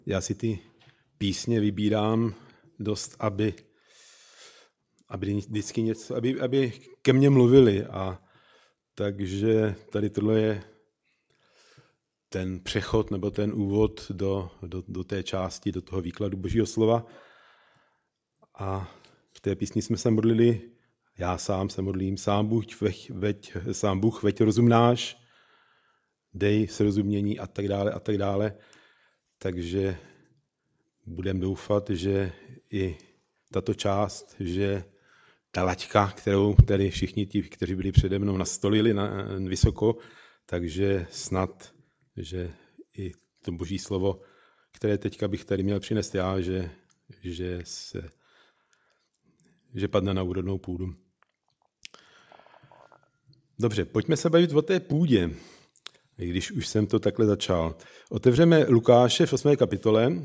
Já si ty písně vybírám dost, aby vždycky něco, aby ke mně mluvili. A takže tady tohle je ten přechod nebo ten úvod do té části, do toho výkladu Božího slova. A v té písni jsme se modlili, já sám se modlím, sám Bůh, veď rozum náš, dej srozumění a tak dále a tak dále. Takže budeme doufat, že i tato část, že ta laťka, kterou tady všichni ti, kteří byli přede mnou, nastolili vysoko, takže snad, že i to Boží slovo, které teďka bych tady měl přinést já, že padne na úrodnou půdu. Dobře, pojďme se bavit o té půdě, když už jsem to takhle začal. Otevřeme Lukáše v 8. kapitole.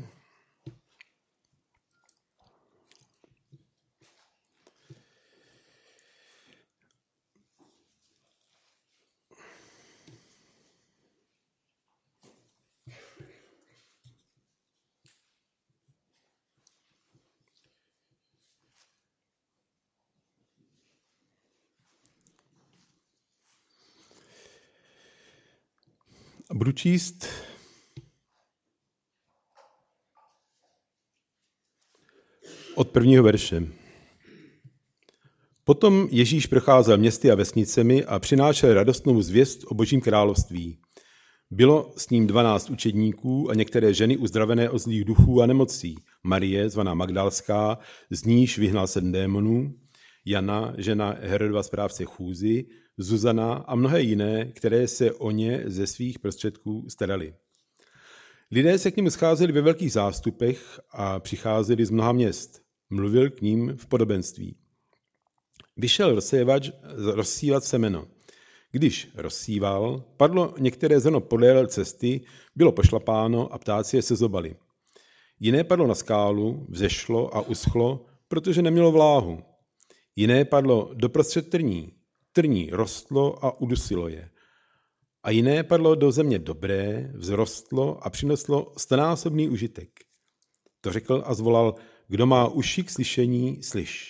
A budu číst od 1. verše. Potom Ježíš procházel městy a vesnicemi a přinášel radostnou zvěst o Božím království. Bylo s ním 12 učedníků a některé ženy uzdravené od zlých duchů a nemocí. Marie, zvaná Magdalská, z níž vyhnal 7 démonů, Jana, žena Herodova správce chůzy, Zuzana a mnohé jiné, které se o ně ze svých prostředků starali. Lidé se k němu scházeli ve velkých zástupech a přicházeli z mnoha měst. Mluvil k ním v podobenství. Vyšel rozsévač rozsívat semeno. Když rozsíval, padlo některé zrno podél cesty, bylo pošlapáno a ptáci je sezobali. Jiné padlo na skálu, vzešlo a uschlo, protože nemělo vláhu. Jiné padlo doprostřed trní. Trní rostlo a udusilo je. A jiné padlo do země dobré, vzrostlo a přineslo 100násobný užitek. To řekl a zvolal, kdo má uši k slyšení, slyš.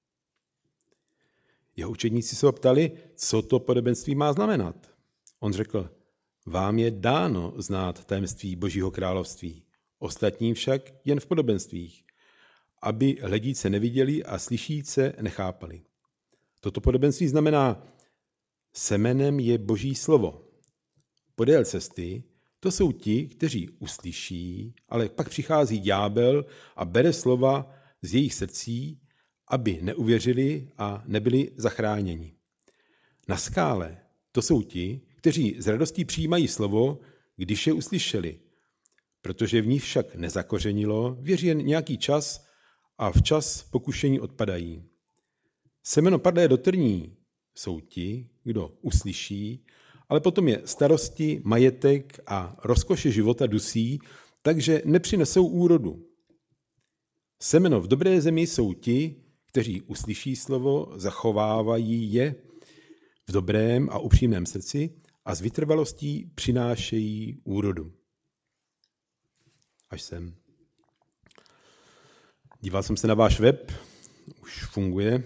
Jeho učedníci se ho ptali, co to podobenství má znamenat. On řekl, vám je dáno znát tajemství Božího království, ostatním však jen v podobenstvích, aby hledíce neviděli a slyšíce nechápali. Toto podobenství znamená, semenem je Boží slovo. Podél cesty to jsou ti, kteří uslyší, ale pak přichází ďábel a bere slova z jejich srdcí, aby neuvěřili a nebyli zachráněni. Na skále to jsou ti, kteří s radostí přijímají slovo, když je uslyšeli, protože v nich však nezakořenilo, věří jen nějaký čas a včas pokušení odpadají. Semeno padlé do trní jsou ti, kdo uslyší, ale potom je starosti, majetek a rozkoše života dusí, takže nepřinesou úrodu. Semeno v dobré zemi jsou ti, kteří uslyší slovo, zachovávají je v dobrém a upřímném srdci a s vytrvalostí přinášejí úrodu. Až sem. Díval jsem se na váš web, už funguje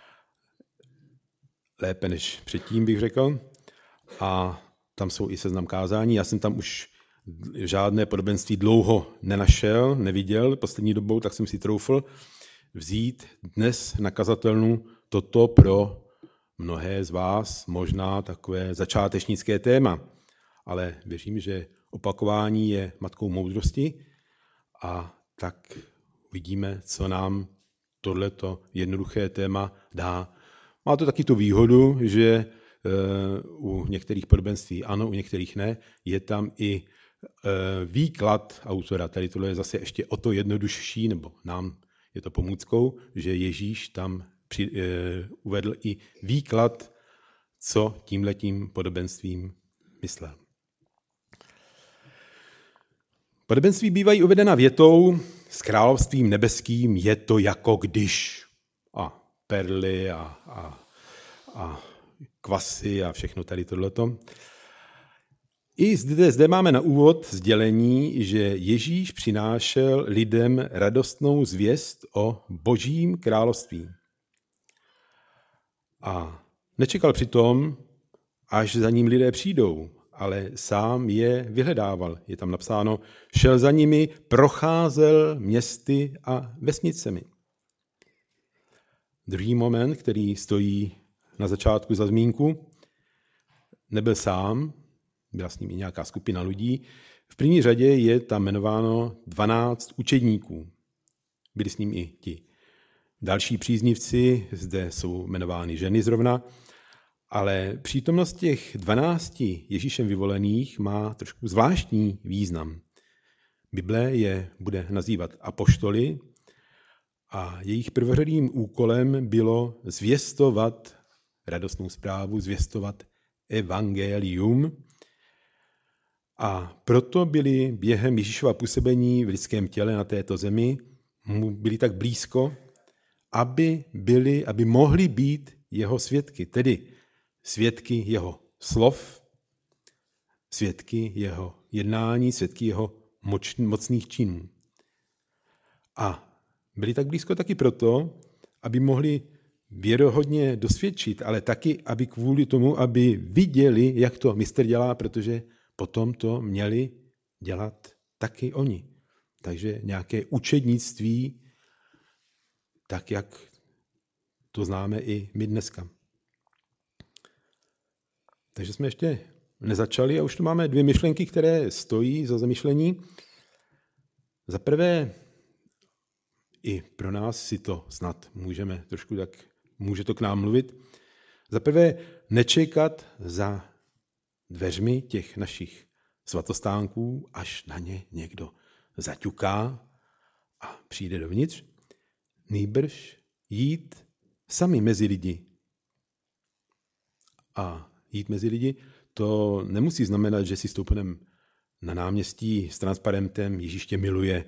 lépe než předtím, bych řekl. A tam jsou i seznam kázání. Já jsem tam už žádné podobenství dlouho neviděl poslední dobou, tak jsem si troufl vzít dnes na kazatelnu toto pro mnohé z vás možná takové začátečnické téma. Ale věřím, že opakování je matkou moudrosti a tak vidíme, co nám tohleto jednoduché téma dá. Má to taky tu výhodu, že u některých podobenství ano, u některých ne, je tam i výklad autora. Tady tohle je zase ještě o to jednodušší, nebo nám je to pomůckou, že Ježíš tam uvedl i výklad, co tímhletím podobenstvím myslel. Podobenství bývají uvedena větou, s královstvím nebeským je to jako když. A perly a kvasy a všechno tady tohleto. I zde máme na úvod sdělení, že Ježíš přinášel lidem radostnou zvěst o Božím království. A nečekal přitom, až za ním lidé přijdou, ale sám je vyhledával. Je tam napsáno, šel za nimi, procházel městy a vesnicemi. Druhý moment, který stojí na začátku za zmínku, nebyl sám, byla s ním i nějaká skupina lidí. V první řadě je tam jmenováno 12 učedníků. Byli s ním i ti další příznivci, zde jsou jmenovány ženy zrovna, ale přítomnost těch 12 Ježíšem vyvolených má trošku zvláštní význam. Bible je bude nazývat apoštoly a jejich prvořadým úkolem bylo zvěstovat radostnou zprávu, zvěstovat evangelium. A proto byli během Ježíšova působení v lidském těle na této zemi, mu byli tak blízko, aby mohli být jeho svědky, tedy svědky jeho slov, svědky jeho jednání, svědky jeho mocných činů. A byli tak blízko taky proto, aby mohli věrohodně dosvědčit, ale taky, aby kvůli tomu, aby viděli, jak to mistr dělá, protože potom to měli dělat taky oni. Takže nějaké učednictví, tak jak to známe i my dneska. Takže jsme ještě nezačali a už tu máme 2 myšlenky, které stojí za zamyšlení. Za prvé, i pro nás si to snad můžeme trošku tak, může to k nám mluvit. Za prvé, nečekat za dveřmi těch našich svatostánků, až na ně někdo zaťuká a přijde dovnitř. Nýbrž jít sami mezi lidi. A jít mezi lidi, to nemusí znamenat, že si stoupneme na náměstí s transparentem Ježíš tě miluje.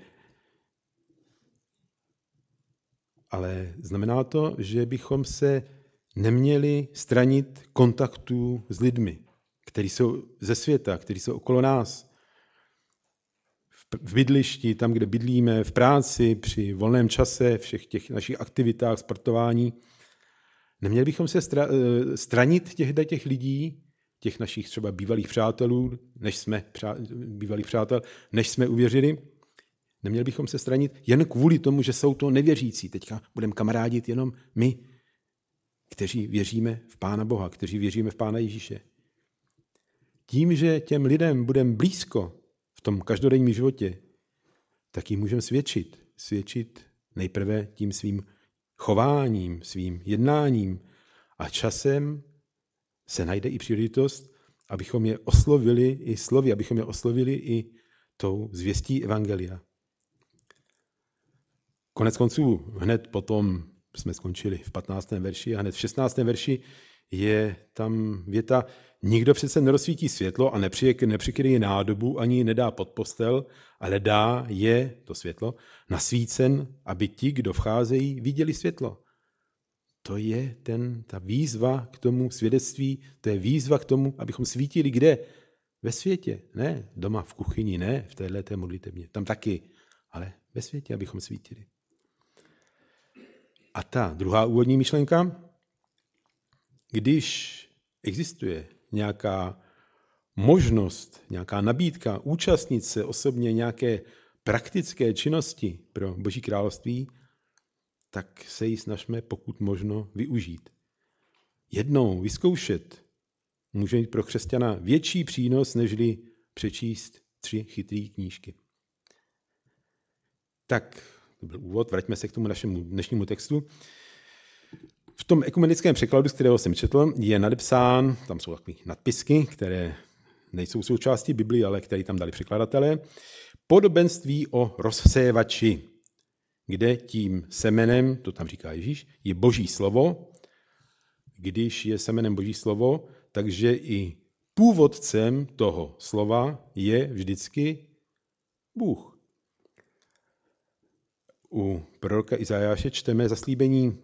Ale znamená to, že bychom se neměli stranit kontaktů s lidmi, kteří jsou ze světa, kteří jsou okolo nás. V bydlišti, tam, kde bydlíme, v práci, při volném čase, všech těch našich aktivitách, sportování. Neměli bychom se stranit těch lidí, těch našich třeba bývalých přátelů, než jsme uvěřili. Neměli bychom se stranit jen kvůli tomu, že jsou to nevěřící. Teďka budeme kamarádit jenom my, kteří věříme v Pána Boha, kteří věříme v Pána Ježíše. Tím, že těm lidem budeme blízko v tom každodenním životě, tak jim můžeme svědčit. Svědčit nejprve tím svým chováním, svým jednáním a časem se najde i příležitost, abychom je oslovili i slovy, abychom je oslovili i tou zvěstí evangelia. Konec konců, hned potom jsme skončili v 15. verši a hned v 16. verši je tam věta: nikdo přece nerozsvítí světlo a nepřikryje nádobu ani nedá pod postel, ale dá je, to světlo, nasvícen, aby ti, kdo vcházejí, viděli světlo. To je ta výzva k tomu svědectví, to je výzva k tomu, abychom svítili kde? Ve světě. Ne doma v kuchyni, ne v téhleté modlitebně, tam taky, ale ve světě, abychom svítili. A ta druhá úvodní myšlenka, když existuje nějaká možnost, nějaká nabídka účastnit se osobně nějaké praktické činnosti pro Boží království, tak se ji snažme pokud možno využít. Jednou vyzkoušet může mít pro křesťana větší přínos, nežli přečíst 3 chytré knížky. Tak, to byl úvod, vraťme se k tomu našemu dnešnímu textu. V tom ekumenickém překladu, z kterého jsem četl, je nadepsán, tam jsou takové nadpisky, které nejsou součástí Biblie, ale které tam dali překladatelé, podobenství o rozsévači, kde tím semenem, to tam říká Ježíš, je Boží slovo. Když je semenem Boží slovo, takže i původcem toho slova je vždycky Bůh. U proroka Izajáše čteme zaslíbení: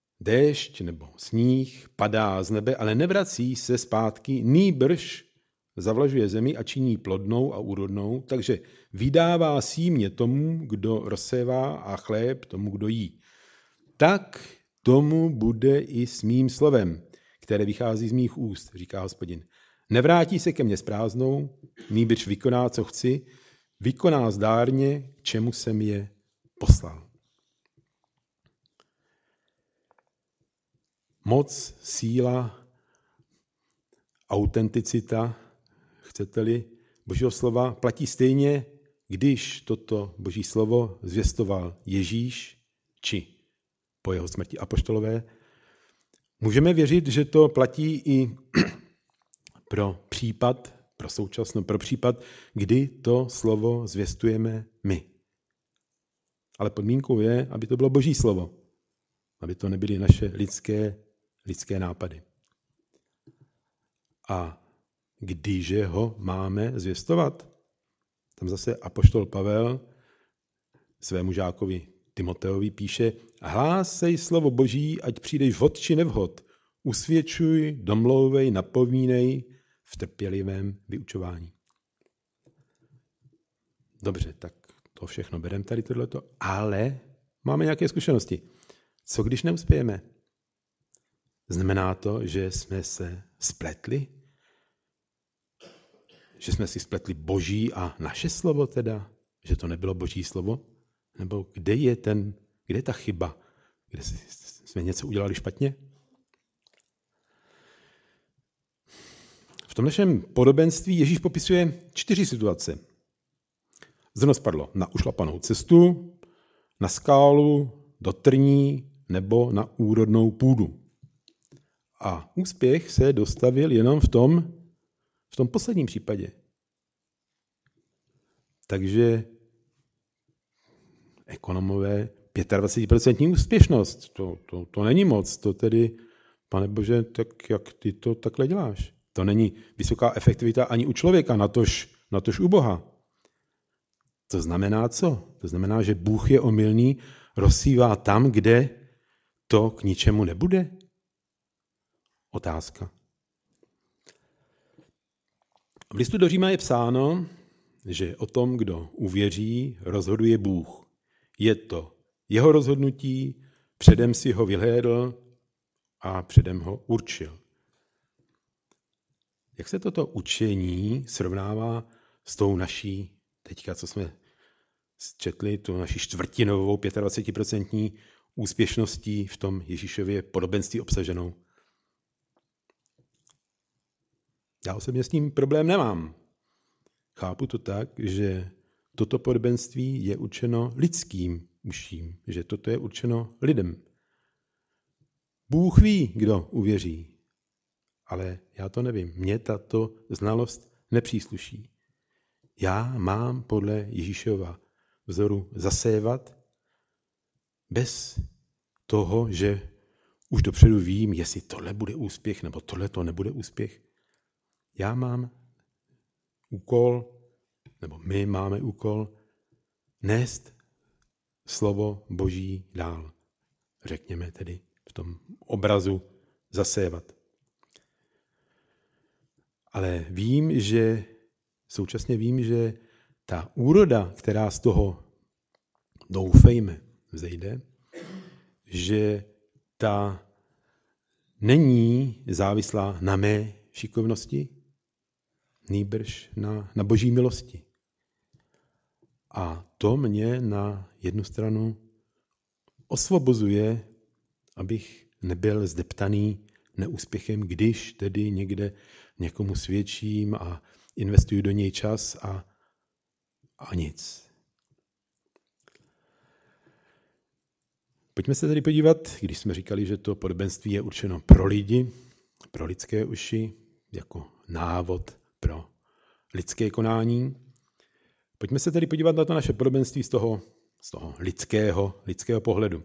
déšť nebo sníh padá z nebe, ale nevrací se zpátky, nýbrž zavlažuje zemi a činí plodnou a úrodnou, takže vydává símě tomu, kdo rozsévá a chléb tomu, kdo jí. Tak tomu bude i s mým slovem, které vychází z mých úst, říká Hospodin. Nevrátí se ke mně s prázdnou, nýbrž vykoná, co chci, vykoná zdárně, k čemu jsem je poslal. Moc, síla, autenticita, chcete-li, Božího slova platí stejně, když toto Boží slovo zvěstoval Ježíš, či po jeho smrti apoštolové. Můžeme věřit, že to platí i pro případ, kdy to slovo zvěstujeme my. Ale podmínkou je, aby to bylo Boží slovo, aby to nebyly naše lidské nápady. A kdyže ho máme zvěstovat? Tam zase apoštol Pavel svému žákovi Timoteovi píše: hlásej slovo Boží, ať přijdeš vhod či nevhod, usvědčuj, domlouvej, napomínej v trpělivém vyučování. Dobře, tak to všechno bereme tady tohleto, ale máme nějaké zkušenosti. Co když neuspějeme? Znamená to, že jsme se spletli? Že jsme si spletli Boží a naše slovo teda? Že to nebylo Boží slovo? Nebo kde je ta chyba? Kde jsme něco udělali špatně? V tom našem podobenství Ježíš popisuje 4 situace. Zrno spadlo na ušlapanou cestu, na skálu, do trní nebo na úrodnou půdu. A úspěch se dostavil jenom v tom posledním případě. Takže ekonomové 25% úspěšnost, to není moc. To tedy, Pane Bože, tak jak ty to takhle děláš? To není vysoká efektivita ani u člověka, natož u Boha. To znamená co? To znamená, že Bůh je omylný, rozsívá tam, kde to k ničemu nebude? Otázka. V listu do Říma je psáno, že o tom, kdo uvěří, rozhoduje Bůh. Je to jeho rozhodnutí, předem si ho vyhlédl a předem ho určil. Jak se toto učení srovnává s tou naší, teďka co jsme četli, tu naši čtvrtinovou 25% úspěšností v tom Ježíšově podobenství obsaženou? Já osobně s tím problém nemám. Chápu to tak, že toto podobenství je určeno lidským uším, že toto je určeno lidem. Bůh ví, kdo uvěří, ale já to nevím. Mně tato znalost nepřísluší. Já mám podle Ježíšova vzoru zasévat bez toho, že už dopředu vím, jestli tohle bude úspěch nebo tohle to nebude úspěch. Já mám úkol, nebo my máme úkol, nést slovo Boží dál. Řekněme tedy v tom obrazu zasévat. Ale současně vím, že ta úroda, která z toho, doufejme, vzejde, že ta není závislá na mé šikovnosti, nýbrž na Boží milosti. A to mě na jednu stranu osvobozuje, abych nebyl zdeptaný neúspěchem, když tedy někde někomu svědčím a investuju do něj čas a nic. Pojďme se tedy podívat, když jsme říkali, že to podobenství je určeno pro lidi, pro lidské uši, jako návod pro lidské konání. Pojďme se tedy podívat na to naše podobenství z toho lidského pohledu.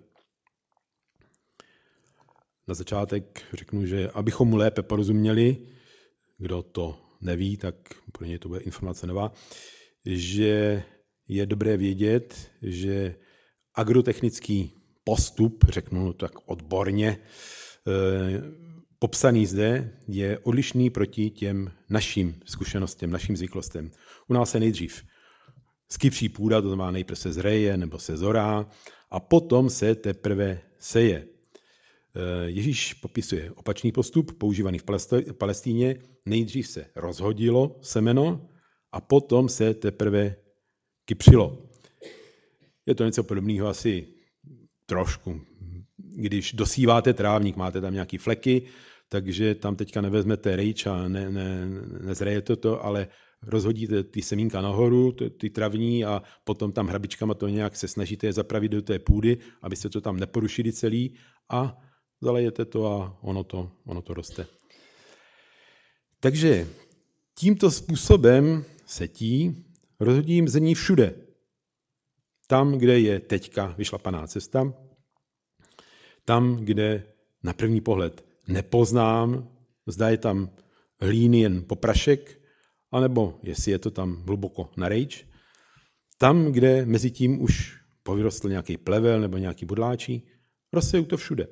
Na začátek řeknu, že abychom mu lépe porozuměli, kdo to neví, tak pro něj to bude informace nová, že je dobré vědět, že agrotechnický postup, řeknu tak odborně, popsaný zde, je odlišný proti těm našim zkušenostem, našim zvyklostem. U nás se nejdřív skypří půda, to znamená nejprve se zreje nebo se zorá a potom se teprve seje. Ježíš popisuje opačný postup, používaný v Palestíně. Nejdřív se rozhodilo semeno a potom se teprve kypřilo. Je to něco podobného asi trošku. Když dosíváte trávník, máte tam nějaký fleky, takže tam teďka nevezmete rejč a nezrejete to, ale rozhodíte ty semínka nahoru, ty travní a potom tam hrabičkama to nějak se snažíte je zapravit do té půdy, abyste to tam neporušili celý a zalejete to a ono to roste. Takže tímto způsobem setí rozhodím zrní všude. Tam, kde je teďka vyšlapaná cesta, tam, kde na první pohled nepoznám, zda je tam hlíny jen poprašek, anebo jestli je to tam hluboko na rejč, tam, kde mezi tím už povyrostl nějaký plevel nebo nějaký budláčí, rozseju to všude.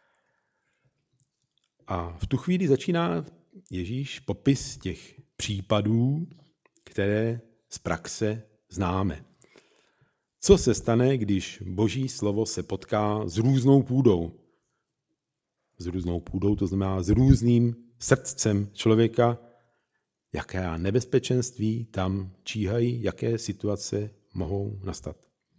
A v tu chvíli začíná Ježíš popis těch případů, které z praxe známe. Co se stane, když Boží slovo se potká s různou půdou? S různou půdou, to znamená s různým srdcem člověka, jaké nebezpečenství tam číhají, jaké situace mohou nastat.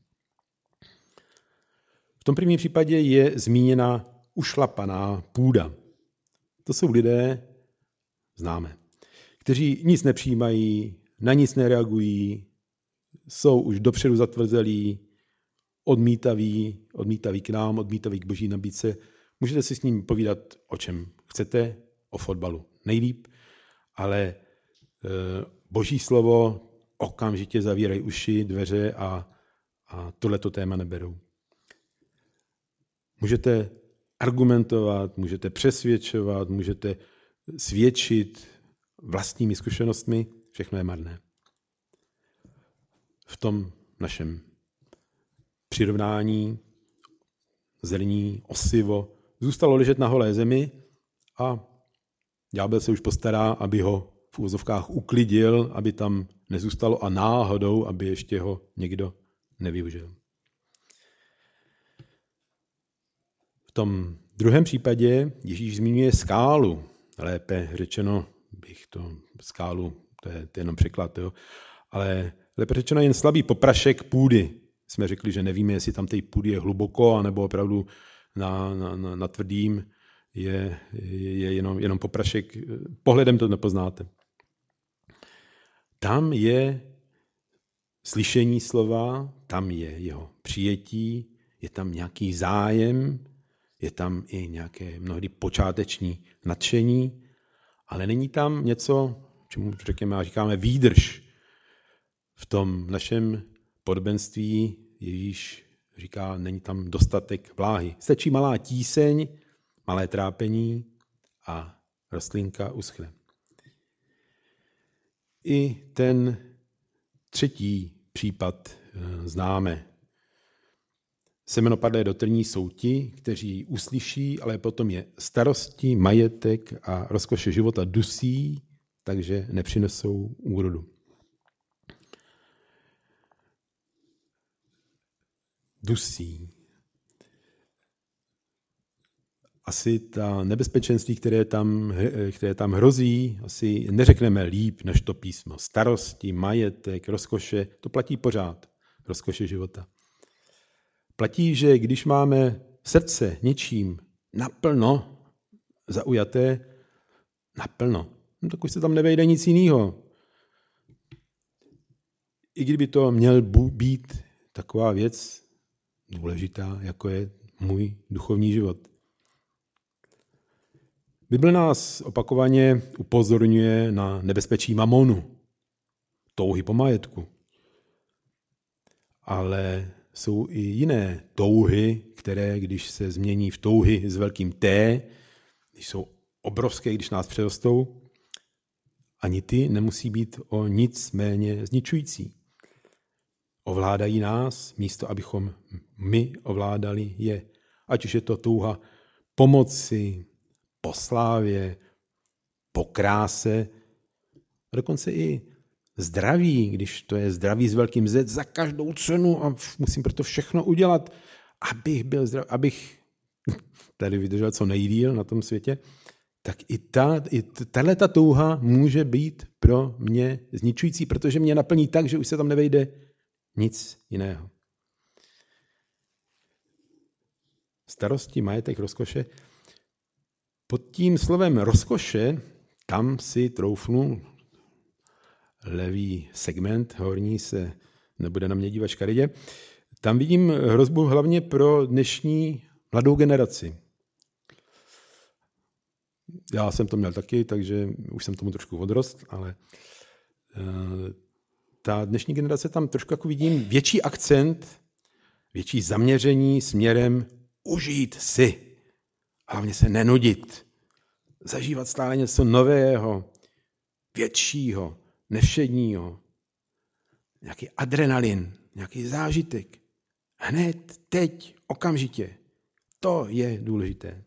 V tom prvním případě je zmíněna ušlapaná půda. To jsou lidé, známe, kteří nic nepřijímají, na nic nereagují, jsou už dopředu zatvrzelí, odmítaví k nám, odmítaví k Boží nabídce. Můžete si s ním povídat, o čem chcete, o fotbalu nejlíp, ale Boží slovo okamžitě zavírají uši, dveře a tohleto téma neberou. Můžete argumentovat, můžete přesvědčovat, můžete svědčit vlastními zkušenostmi, všechno je marné. V tom našem přirovnání zrní, osivo zůstalo ležet na holé zemi a ďábel se už postará, aby ho v úvozovkách uklidil, aby tam nezůstalo a náhodou, aby ještě ho někdo nevyužil. V tom druhém případě Ježíš zmiňuje skálu. Lépe řečeno, skálu, to je jenom překlad, jo? Ale lépe řečeno jen slabý poprašek půdy. Jsme řekli, že nevíme, jestli tam té půdy je hluboko, anebo opravdu na tvrdým je jenom poprašek. Pohledem to nepoznáte. Tam je slyšení slova, tam je jeho přijetí, je tam nějaký zájem, je tam i nějaké mnohdy počáteční nadšení, ale není tam něco, čemu říkáme výdrž. V tom našem podobenství Ježíš říká, není tam dostatek vláhy. Stačí malá tíseň, malé trápení a rostlinka uschne. I ten třetí případ známe. Semeno padlé do trní jsou ti, kteří uslyší, ale potom je starosti, majetek a rozkoše života dusí, takže nepřinesou úrodu. Dusí. Asi ta nebezpečenství, které tam hrozí, asi neřekneme líp než to písmo. Starosti, majetek, rozkoše, to platí pořád, rozkoše života. Platí, že když máme srdce něčím naplno zaujaté, naplno, tak už se tam nevejde nic jiného. I kdyby to měl být taková věc důležitá, jako je můj duchovní život. Bible nás opakovaně upozorňuje na nebezpečí mamonu, touhy po majetku. Ale jsou i jiné touhy, které, když se změní v touhy s velkým T, když jsou obrovské, když nás přerostou, ani ty nemusí být o nic méně zničující. Ovládají nás, místo abychom my ovládali je. Ať už je to touha pomoci, po slávě, po kráse, a dokonce i zdraví, když to je zdraví s velkým Z, za každou cenu a musím proto všechno udělat, abych byl zdravý, abych tady vydržel co nejdýl na tom světě, tak i tato touha může být pro mě zničující, protože mě naplní tak, že už se tam nevejde nic jiného. Starosti, majetek, rozkoše. Pod tím slovem rozkoše, tam si troufnu, levý segment, horní se nebude na mě dívat škaredě, tam vidím hrozbu hlavně pro dnešní mladou generaci. Já jsem to měl taky, takže už jsem tomu trošku odrost, ale ta dnešní generace tam trošku jako vidím větší akcent, větší zaměření směrem užít si. Hlavně se nenudit. Zažívat stále něco nového, většího, nevšedního. Nějaký adrenalin, nějaký zážitek. Hned, teď, okamžitě. To je důležité.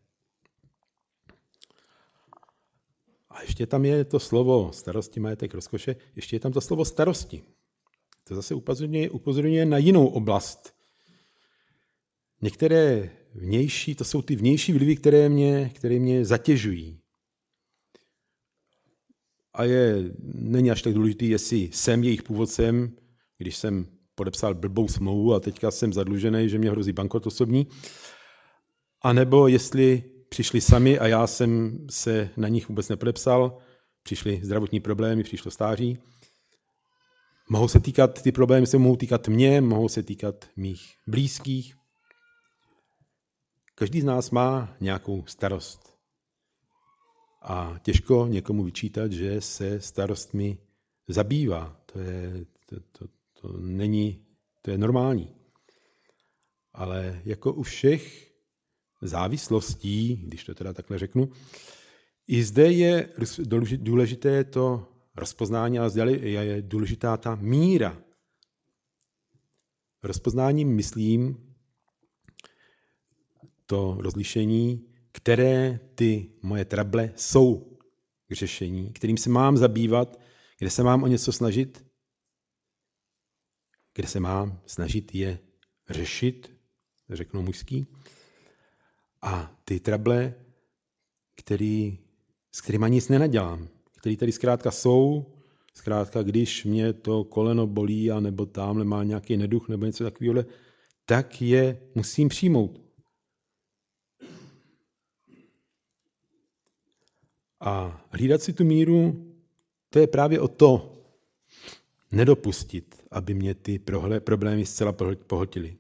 A ještě tam je to slovo starosti, majetek, rozkoše, ještě je tam to slovo starosti. To zase upozorňuje na jinou oblast. Některé vnější, to jsou ty vnější vlivy, které mě zatěžují. A není až tak důležitý, jestli jsem jejich původcem, když jsem podepsal blbou smlouvu a teďka jsem zadlužený, že mě hrozí bankrot osobní, anebo jestli přišli sami a já jsem se na nich vůbec nepodepsal, přišly zdravotní problémy, přišlo stáří. Ty problémy se mohou týkat mě, mohou se týkat mých blízkých. Každý z nás má nějakou starost. A těžko někomu vyčítat, že se starostmi zabývá. To je normální. Ale jako u všech závislostí, když to teda takhle řeknu, i zde je důležité to rozpoznání, ale zde je důležitá ta míra. Rozpoznáním myslím to rozlišení, které ty moje trable jsou k řešení, kterým se mám zabývat, kde se mám o něco snažit, kde se mám snažit je řešit, řeknu mužský, a ty trable, s kterýma nic nenadělám, který tady zkrátka jsou, zkrátka když mě to koleno bolí, a nebo tamhle má nějaký neduch, nebo něco takového, tak je musím přijmout. A hlídat si tu míru, to je právě o to, nedopustit, aby mě ty problémy zcela pohltily.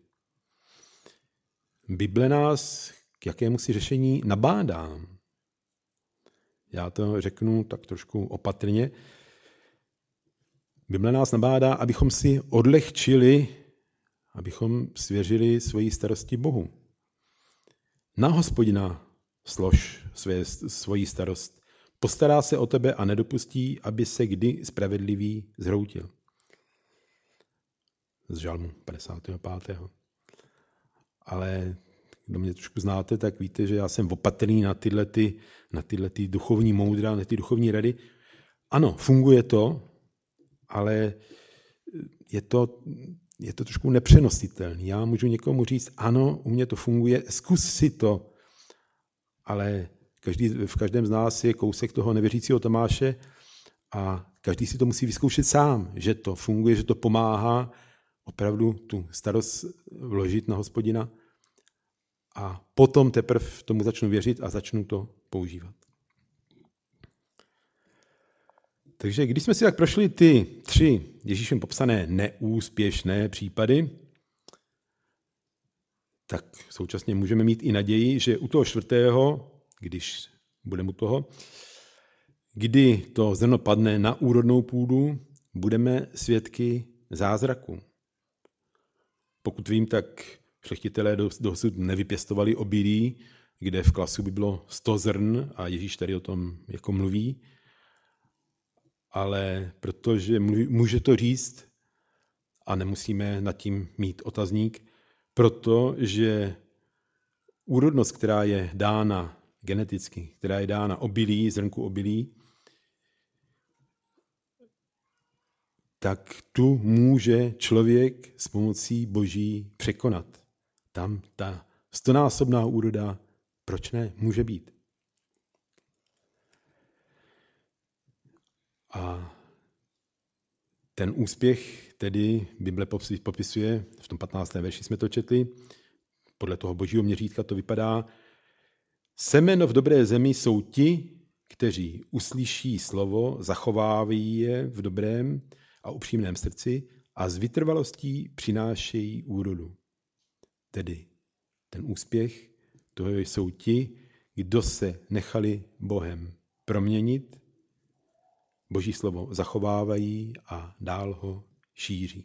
Bible nás k jakémusi řešení nabádá. Já to řeknu tak trošku opatrně. Bible nás nabádá, abychom si odlehčili, abychom svěřili svoji starosti Bohu. Na Hospodina slož svoji starost. Postará se o tebe a nedopustí, aby se kdy spravedlivý zhroutil. Z Žalmu 55. Ale kdo mě trošku znáte, tak víte, že já jsem opatrný na tyhle duchovní moudra, na ty duchovní rady. Ano, funguje to, ale je to trošku nepřenositelné. Já můžu někomu říct, ano, u mě to funguje, zkus si to, ale v každém z nás je kousek toho nevěřícího Tomáše a každý si to musí vyzkoušet sám, že to funguje, že to pomáhá opravdu tu starost vložit na Hospodina a potom teprve tomu začnu věřit a začnu to používat. Takže když jsme si tak prošli ty 3 Ježíšem popsané neúspěšné případy, tak současně můžeme mít i naději, že u toho 4., když budeme u toho, kdy to zrno padne na úrodnou půdu, budeme svědky zázraku. Pokud vím, tak šlechtitelé dosud nevypěstovali obilí, kde v klasu by bylo 100 zrn a Ježíš tady o tom jako mluví. Ale protože může to říct a nemusíme nad tím mít otazník, protože úrodnost, která je dána geneticky, která je dána obilí, zrnku obilí, tak tu může člověk s pomocí Boží překonat. Tam ta 100násobná úroda, proč ne, může být. A ten úspěch tedy Bible popisuje, v tom 15. verši jsme to četli, podle toho božího měřítka to vypadá, semeno v dobré zemi jsou ti, kteří uslyší slovo, zachovávají je v dobrém a upřímném srdci a s vytrvalostí přinášejí úrodu. Tedy ten úspěch, to jsou ti, kdo se nechali Bohem proměnit, Boží slovo zachovávají a dál ho šíří.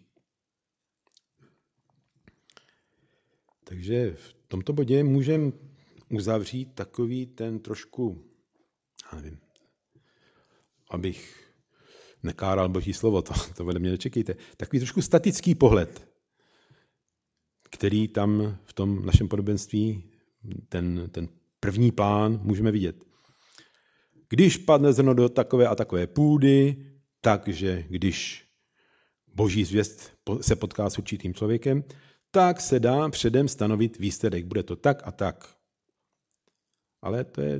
Takže v tomto bodě můžeme uzavřít takový ten trošku, já nevím, abych nekáral Boží slovo, to ode mě nečekejte, takový trošku statický pohled, který tam v tom našem podobenství, ten první plán můžeme vidět. Když padne zrno do takové a takové půdy, takže když Boží zvěst se potká s určitým člověkem, tak se dá předem stanovit výsledek. Bude to tak a tak. Ale to je...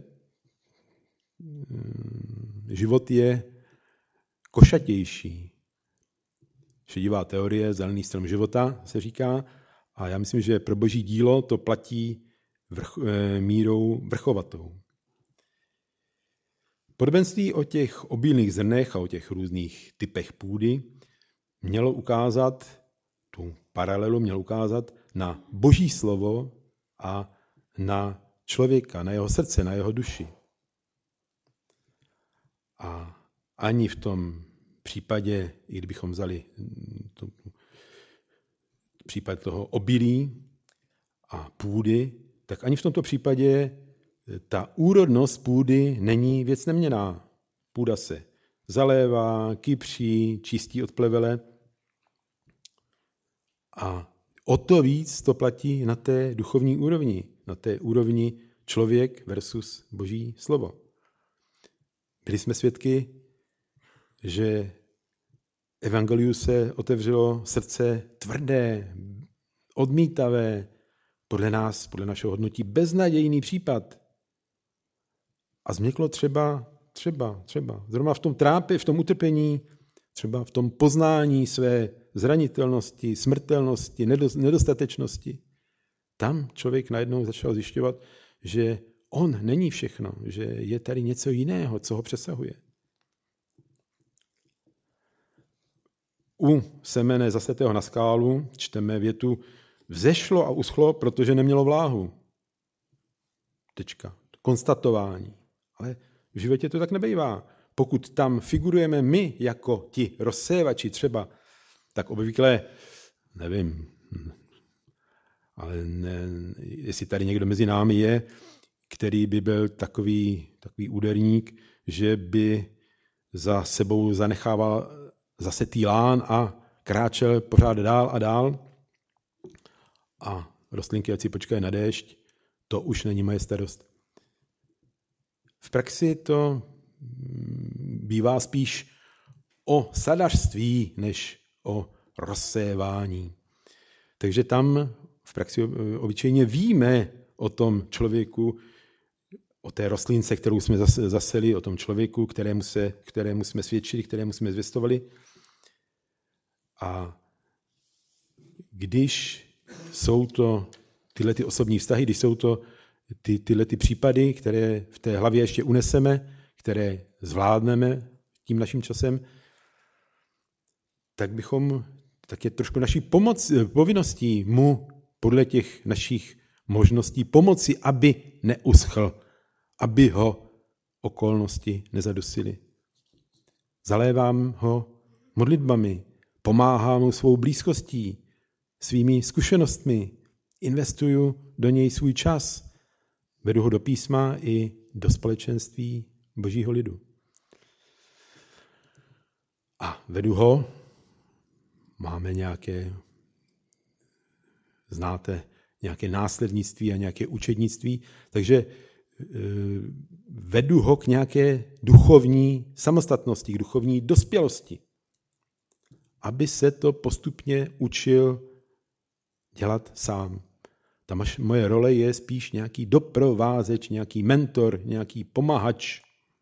Život je košatější. Šedivá teorie, zelený strom života se říká, a já myslím, že pro Boží dílo to platí mírou vrchovatou. Podobenství o těch obilných zrnech a o těch různých typech půdy mělo ukázat, tu paralelu mělo ukázat na Boží slovo a na člověka, na jeho srdce, na jeho duši. A ani v tom případě, i kdybychom vzali případ toho obilí a půdy, tak ani v tomto případě ta úrodnost půdy není věc neměnná. Půda se zalévá, kypří, čistí od plevele a o to víc to platí na té duchovní úrovni, na té úrovni člověk versus Boží slovo. Byli jsme svědky, že evangeliu se otevřelo srdce tvrdé, odmítavé, podle nás, podle našeho hodnotí, beznadějný případ. A změklo třeba, zrovna v tom trápě, v tom utrpení, třeba v tom poznání své zranitelnosti, smrtelnosti, nedostatečnosti. Tam člověk najednou začal zjišťovat, že on není všechno, že je tady něco jiného, co ho přesahuje. U semene zasetého na skálu čteme větu vzešlo a uschlo, protože nemělo vláhu. Tečka. Konstatování. Ale v životě to tak nebejvá. Pokud tam figurujeme my jako ti rozsévači třeba, tak obvykle, nevím, ale jestli tady někdo mezi námi je, který by byl takový úderník, že by za sebou zanechával zasetý lán a kráčel pořád dál a dál a rostlinky, ať si počkají na déšť, to už není moje starost. V praxi to bývá spíš o sadařství, než o rozsévání. Takže tam v praxi obyčejně víme o tom člověku, o té rostlince, kterou jsme zaseli, o tom člověku, kterému jsme svědčili, kterému jsme zvěstovali. A když jsou to tyhle ty osobní vztahy, když jsou to tyhle ty případy, které v té hlavě ještě uneseme, které zvládneme tím naším časem, tak je trošku naší povinností mu podle těch našich možností pomoci, aby neuschl, aby ho okolnosti nezadusily. Zalévám ho modlitbami, pomáhám mu svou blízkostí, svými zkušenostmi, investuju do něj svůj čas, vedu ho do písma i do společenství Božího lidu. A vedu ho, máme znáte nějaké následnictví a nějaké učednictví, takže vedu ho k nějaké duchovní samostatnosti, k duchovní dospělosti, aby se to postupně učil dělat sám. Ta moje role je spíš nějaký doprovázeč, nějaký mentor, nějaký pomahač.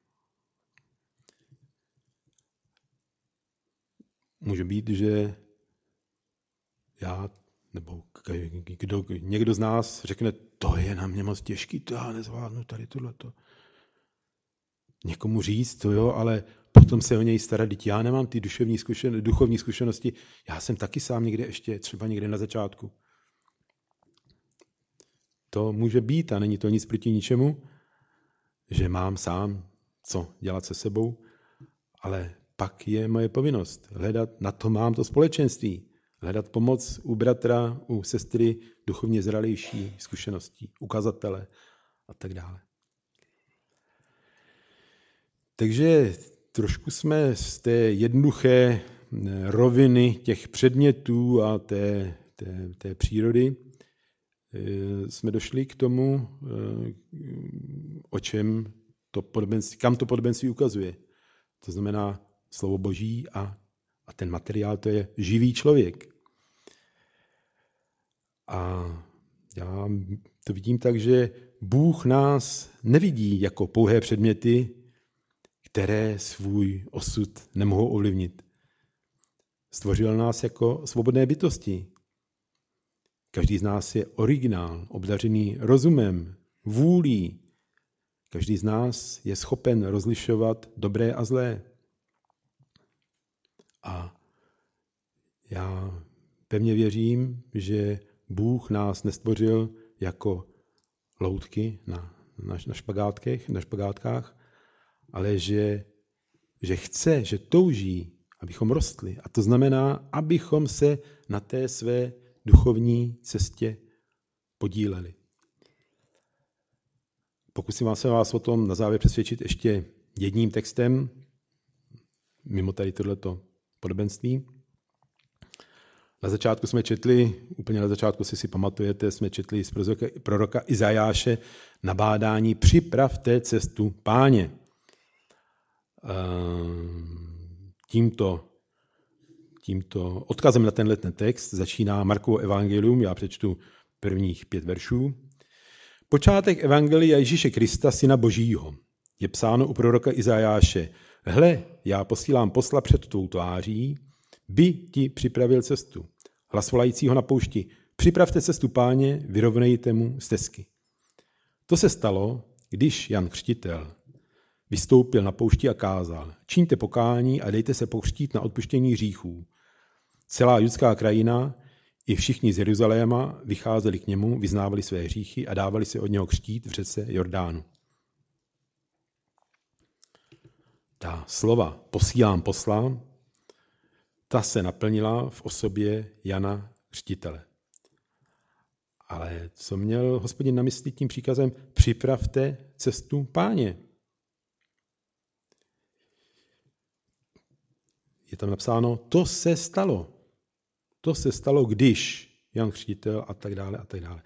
Může být, že já nebo někdo z nás řekne, to je na mě moc těžký, to já nezvládnu tady tohleto. Někomu říct, to jo, ale potom se o něj starat, teď já nemám ty duchovní zkušenosti, já jsem taky sám někde ještě, třeba někde na začátku. To může být a není to nic proti ničemu, že mám sám co dělat se sebou, ale pak je moje povinnost hledat, na to mám to společenství, hledat pomoc u bratra, u sestry, duchovně zralější zkušeností, ukazatele a tak dále. Takže trošku jsme z té jednoduché roviny těch předmětů a té přírody jsme došli k tomu, o čem to podobenství, kam to podobenství ukazuje. To znamená slovo Boží a ten materiál, to je živý člověk. A já to vidím tak, že Bůh nás nevidí jako pouhé předměty, které svůj osud nemohou ovlivnit. Stvořil nás jako svobodné bytosti. Každý z nás je originál, obdařený rozumem, vůlí. Každý z nás je schopen rozlišovat dobré a zlé. A já pevně věřím, že Bůh nás nestvořil jako loutky na špagátkách, ale že chce, že touží, abychom rostli. A to znamená, abychom se na té své duchovní cestě podíleli. Pokusím se vás o tom na závěr přesvědčit ještě jedním textem, mimo tady tohleto podobenství. Na začátku jsme četli, úplně na začátku si pamatujete, jsme četli z proroka Izajáše nabádání připravte cestu Páně. Tímto odkazem na tenhle text začíná Markovo evangelium, já přečtu prvních 5 veršů. Počátek evangelia Ježíše Krista, syna Božího. Je psáno u proroka Izajáše. Hle, já posílám posla před tvou tváří, by ti připravil cestu. Hlas volajícího na poušti. Připravte cestu Páně, vyrovnejte mu stezky. To se stalo, když Jan Křtitel vystoupil na poušti a kázal. Čiňte pokání a dejte se pokřtít na odpuštění hříchů. Celá judská krajina i všichni z Jeruzaléma vycházeli k němu, vyznávali své hříchy a dávali se od něho křtít v řece Jordánu. Ta slova posílám posla, ta se naplnila v osobě Jana Křtitele. Ale co měl Hospodin na mysli tím příkazem? Připravte cestu Páně. Je tam napsáno, to se stalo. To se stalo, když Jan Křtitel a tak dále a tak dále.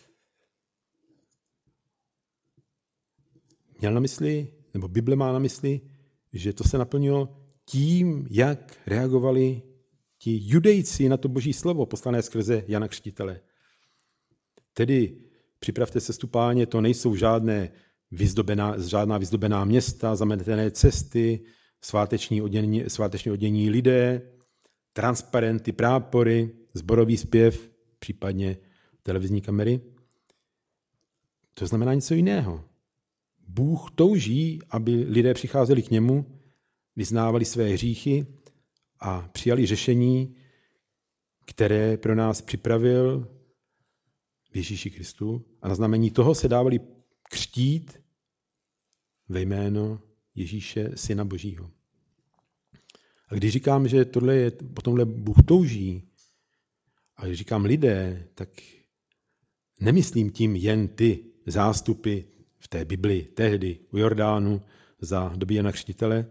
Měl na mysli, nebo Bible má na mysli, že to se naplnilo tím, jak reagovali ti judejci na to Boží slovo poslané skrze Jana Křtitele. Tedy připravte cestu Páně, to nejsou žádná vyzdobená města, zametené cesty, sváteční odění lidé, transparenty, prápory, sborový zpěv, případně televizní kamery. To znamená něco jiného. Bůh touží, aby lidé přicházeli k němu, vyznávali své hříchy a přijali řešení, které pro nás připravil v Ježíši Kristu. A na znamení toho se dávali křtít ve jméno Ježíše, Syna Božího. A když říkám, že po tomhle Bůh touží, a když říkám lidé, tak nemyslím tím jen ty zástupy v té Bibli tehdy u Jordánu za doby Jana Křtitele.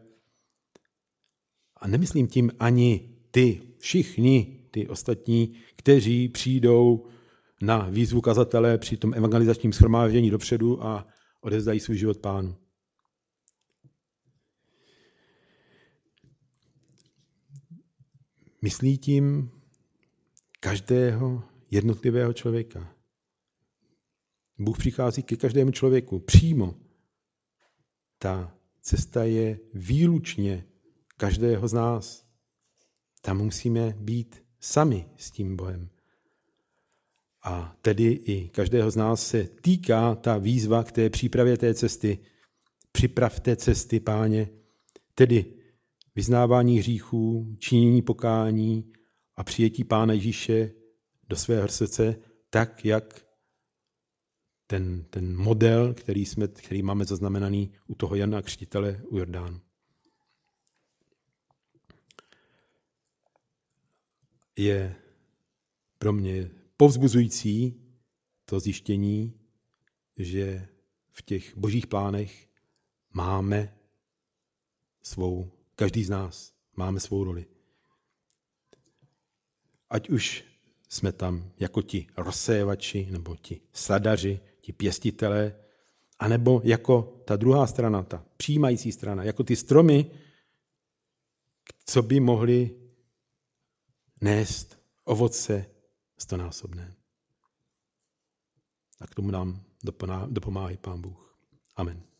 A nemyslím tím ani všichni ty ostatní, kteří přijdou na výzvu kazatele při tom evangelizačním shromáždění dopředu a odevzdají svůj život Pánu. Myslí tím každého jednotlivého člověka. Bůh přichází ke každému člověku přímo. Ta cesta je výlučně každého z nás. Tam musíme být sami s tím Bohem. A tedy i každého z nás se týká ta výzva k té přípravě té cesty. Připravte cesty, Páně, tedy vyznávání hříchů, činění pokání a přijetí Pána Ježíše do svého srdce, tak, jak ten model, který máme zaznamenaný u toho Jana Křtitele u Jordánu. Je pro mě povzbuzující to zjištění, že v těch božích plánech máme každý z nás máme svou roli. Ať už jsme tam jako ti rozsévači, nebo ti sadaři, ti pěstitelé, anebo jako ta druhá strana, ta přijímající strana, jako ty stromy, co by mohly nést ovoce stonásobné. A k tomu nám dopomáhá Pán Bůh. Amen.